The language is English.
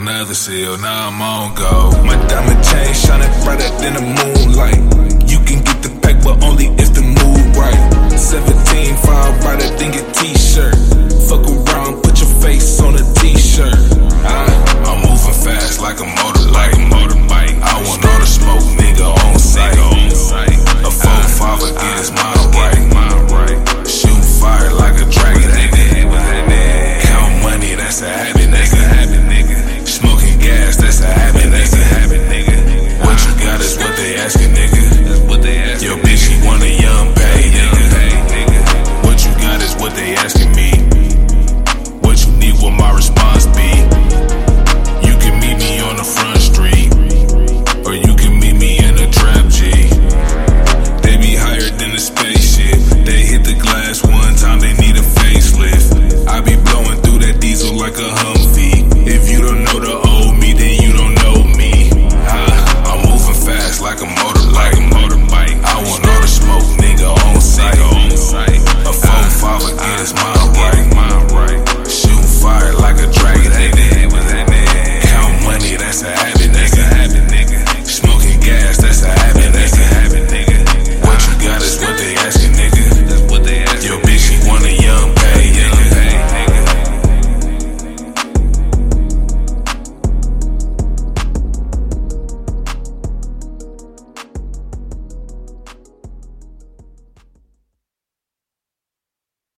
another seal, now I'm on go. My diamond chain shining brighter than the moonlight. You can get the pack, but only if the mood right. 17 far brighter than your t-shirt. Fuck around, put your face on a t-shirt.